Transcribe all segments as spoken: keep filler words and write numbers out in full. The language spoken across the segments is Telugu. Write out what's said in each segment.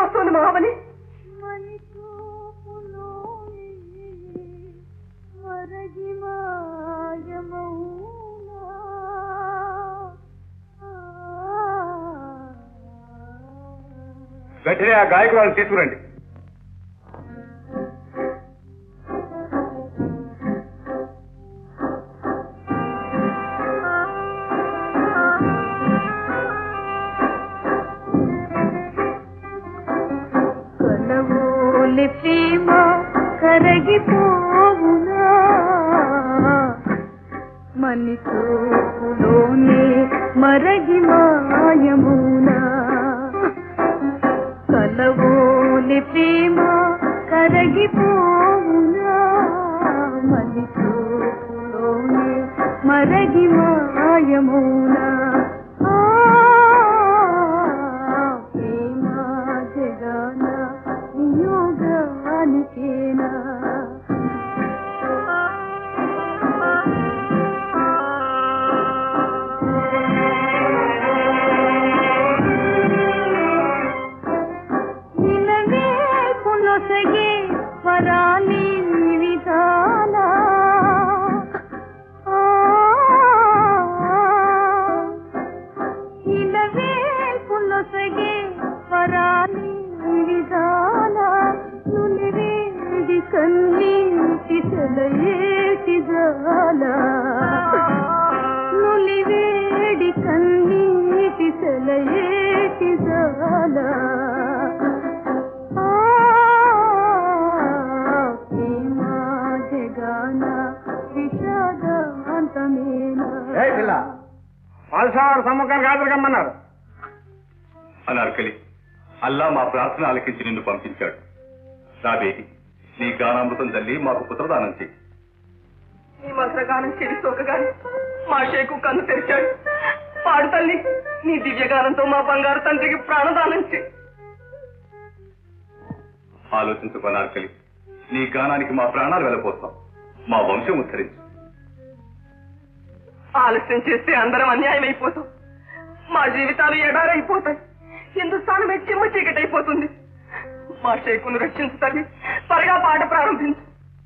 వస్తుంది మహాబలి. వెంటనే ఆ గాయకురాలను తీసుకురండి. కలవోలి ప్రేమ కరగిపోవునా మనితోనే మరగి మాయమునా. కలవోలి ప్రేమ కరగిపోవునా మనితోనే మరగి మాయమునా. వరాలి విధాన ఇలవే పులసగే వరాలి విధాన నులివేడి కన్నీటి సెలయేటి జాల నులివేడి కన్నీటి సెలయేటి జాల. పాల్సార్ సమ్మకానికి హాజరుకమ్మన్నారు. అనార్కలి, అల్లా మా ప్రార్థన ఆలకించి నిన్ను పంపించాడు. నా బేటి, నీ గానామృతం తల్లి మాకు పుత్రదానం చేయి. ఈ మంత్రగానం చెవి సోకగాని మా షేకు కన్ను తెరిచాడు. పాడు తల్లి, నీ దివ్యగానంతో మా బంగారు తండ్రికి ప్రాణదానం చేయి. ఆలోచించుకో అనార్కలి, నీ గానానికి మా ప్రాణాలు వెళ్ళిపోతాం. మా వంశం ఉద్ధరించు. ఆలస్యం చేస్తే అందరం అన్యాయం అయిపోతాం. మా జీవితాలు ఎడారైపోతాయి. హిందుస్థానమే చిమ్మ చీకటైపోతుంది. మా షేకును రక్షించు తల్లి, త్వరగా పాట ప్రారంభించు.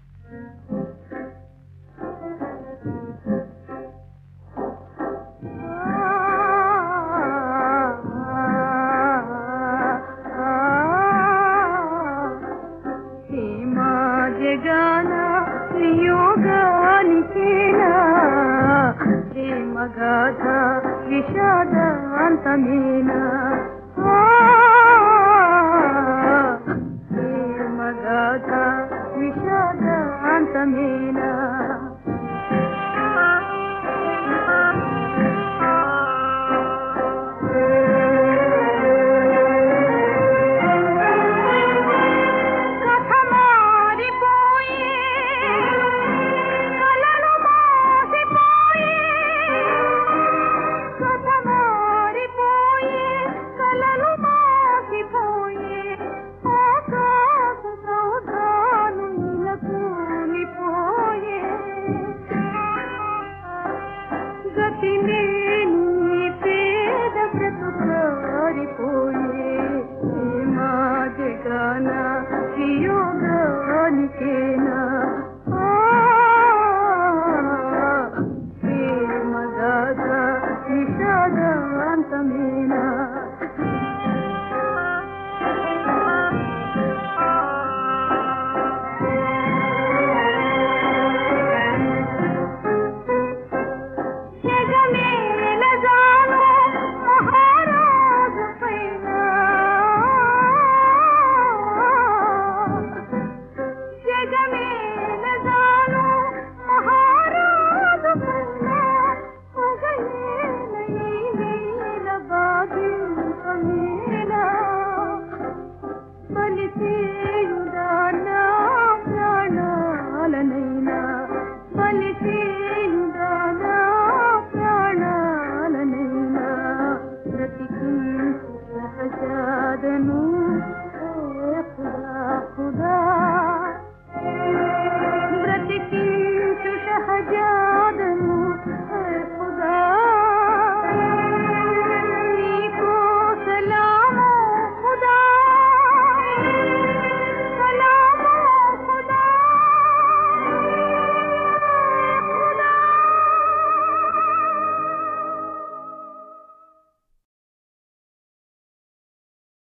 మగాధ విషాదాంతమేనా మగాధ విషాదాంతమేనా. గతి లేని పేద బ్రతుకారిపోయి